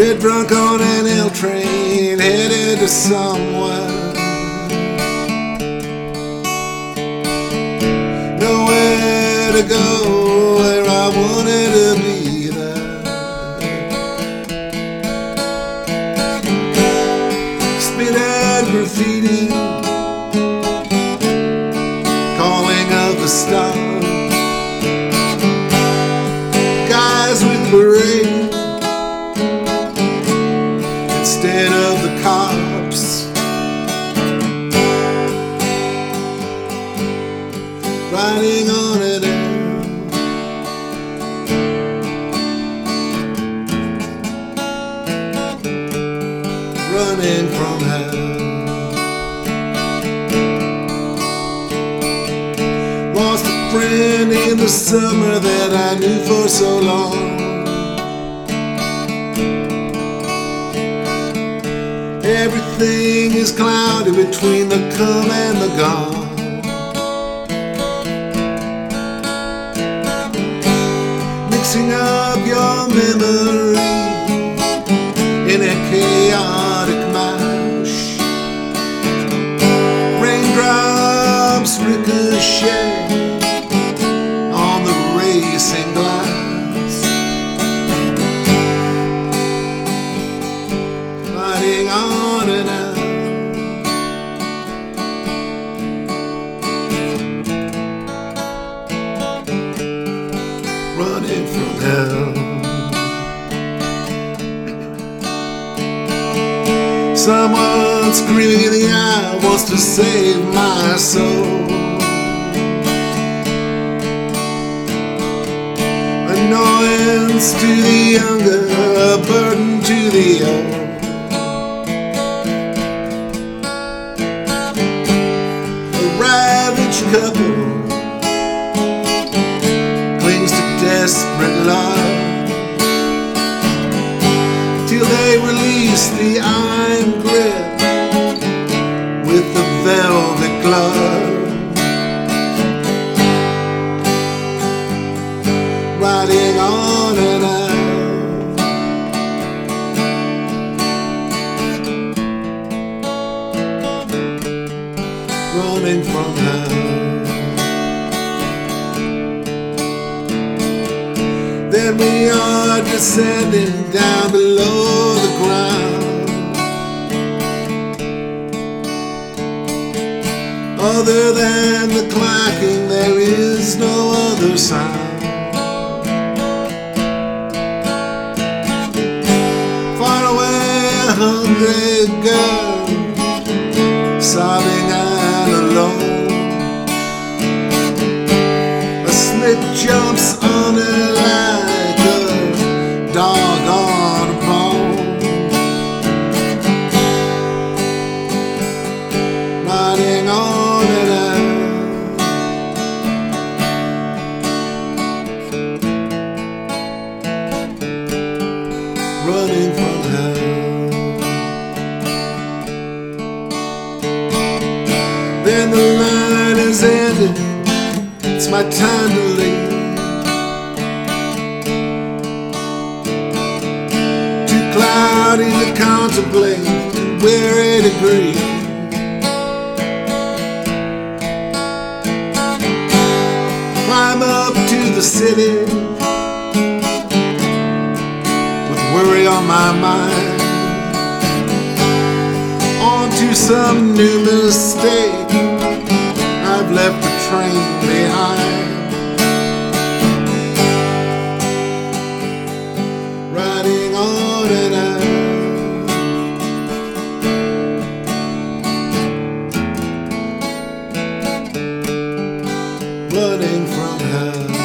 Get drunk on an L train, headed to somewhere. Nowhere to go, where I wanted to be there. Spit at graffiti, calling of the stars. Guys with berets instead of the cops. Riding on an L, running from hell. Lost a friend in the summer that I knew for so long. Everything is cloudy between the come and the gone. Mixing up your memory in a chaotic mash. Raindrops ricochet on the racing glass. Riding on and out, running from hell. Someone screaming in the eye wants to save my soul. Annoyance to the younger, a burden to the old. A ravaged couple clings to desperate love till they release the iron grip with the velvet glove. Riding on and out, running from hell. Then we are descending down below the ground. Other than the clacking, there is no other sound. Far away, a hungry girl, sobbing and alone. A snake jumps on her like a dog on a bone. Riding on and out, running from hell. Then the line is ended, it's my time to leave. Too cloudy to contemplate, weary to grieve. Climb up to the city with worry on my mind. On to some new mistake, I've left the train behind. Riding on and out, running from hell.